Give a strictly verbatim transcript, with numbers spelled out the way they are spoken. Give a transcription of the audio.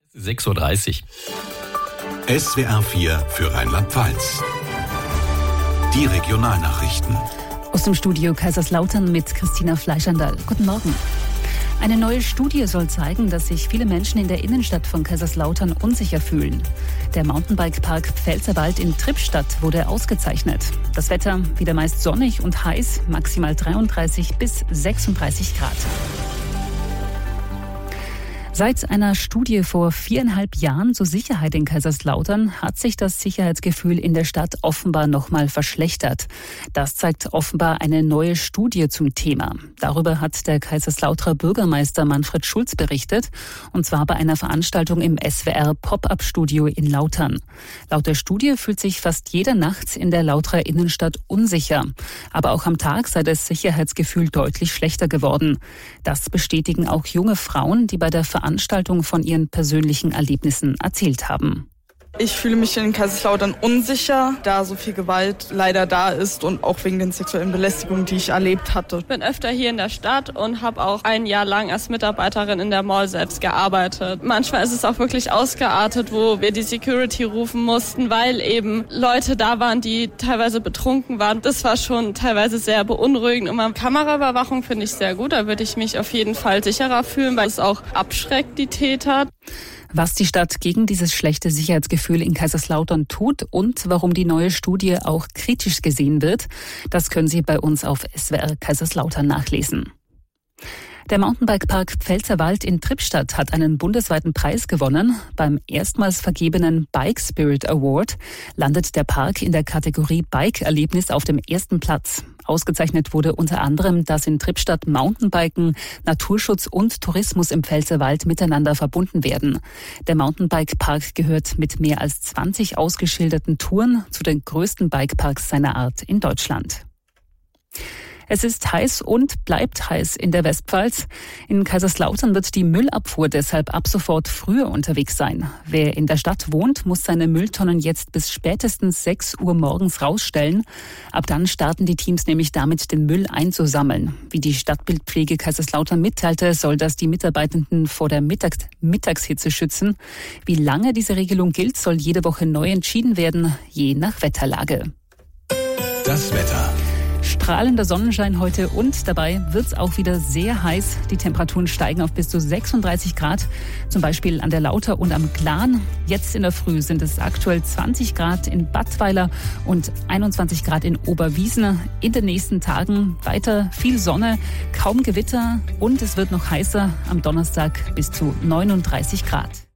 sechs Uhr dreißig. S W R vier für Rheinland-Pfalz. Die Regionalnachrichten. Aus dem Studio Kaiserslautern mit Christina Fleischandal. Guten Morgen. Eine neue Studie soll zeigen, dass sich viele Menschen in der Innenstadt von Kaiserslautern unsicher fühlen. Der Mountainbike-Park Pfälzerwald in Trippstadt wurde ausgezeichnet. Das Wetter wieder meist sonnig und heiß, maximal dreiunddreißig bis sechsunddreißig Grad. Seit einer Studie vor viereinhalb Jahren zur Sicherheit in Kaiserslautern hat sich das Sicherheitsgefühl in der Stadt offenbar nochmal verschlechtert. Das zeigt offenbar eine neue Studie zum Thema. Darüber hat der Kaiserslauterer Bürgermeister Manfred Schulz berichtet, und zwar bei einer Veranstaltung im S W R Pop-up-Studio in Lautern. Laut der Studie fühlt sich fast jeder nachts in der Lauterer Innenstadt unsicher. Aber auch am Tag sei das Sicherheitsgefühl deutlich schlechter geworden. Das bestätigen auch junge Frauen, die bei der Veranstaltung Veranstaltung von ihren persönlichen Erlebnissen erzählt haben. Ich fühle mich in Kaiserslautern unsicher, da so viel Gewalt leider da ist und auch wegen den sexuellen Belästigungen, die ich erlebt hatte. Ich bin öfter hier in der Stadt und habe auch ein Jahr lang als Mitarbeiterin in der Mall selbst gearbeitet. Manchmal ist es auch wirklich ausgeartet, wo wir die Security rufen mussten, weil eben Leute da waren, die teilweise betrunken waren. Das war schon teilweise sehr beunruhigend. Und Kameraüberwachung finde ich sehr gut. Da würde ich mich auf jeden Fall sicherer fühlen, weil es auch abschreckt, die Täter. Was die Stadt gegen dieses schlechte Sicherheitsgefühl in Kaiserslautern tut und warum die neue Studie auch kritisch gesehen wird, das können Sie bei uns auf S W R Kaiserslautern nachlesen. Der Mountainbike-Park Pfälzerwald in Trippstadt hat einen bundesweiten Preis gewonnen. Beim erstmals vergebenen Bike Spirit Award landet der Park in der Kategorie Bike-Erlebnis auf dem ersten Platz. Ausgezeichnet wurde unter anderem, dass in Trippstadt Mountainbiken, Naturschutz und Tourismus im Pfälzerwald miteinander verbunden werden. Der Mountainbike-Park gehört mit mehr als zwanzig ausgeschilderten Touren zu den größten Bikeparks seiner Art in Deutschland. Es ist heiß und bleibt heiß in der Westpfalz. In Kaiserslautern wird die Müllabfuhr deshalb ab sofort früher unterwegs sein. Wer in der Stadt wohnt, muss seine Mülltonnen jetzt bis spätestens sechs Uhr morgens rausstellen. Ab dann starten die Teams nämlich damit, den Müll einzusammeln. Wie die Stadtbildpflege Kaiserslautern mitteilte, soll das die Mitarbeitenden vor der Mittags- Mittagshitze schützen. Wie lange diese Regelung gilt, soll jede Woche neu entschieden werden, je nach Wetterlage. Das Wetter. Strahlender Sonnenschein heute und dabei wird es auch wieder sehr heiß. Die Temperaturen steigen auf bis zu sechsunddreißig Grad, zum Beispiel an der Lauter und am Glan. Jetzt in der Früh sind es aktuell zwanzig Grad in Badweiler und einundzwanzig Grad in Oberwiesen. In den nächsten Tagen weiter viel Sonne, kaum Gewitter und es wird noch heißer, am Donnerstag bis zu neununddreißig Grad.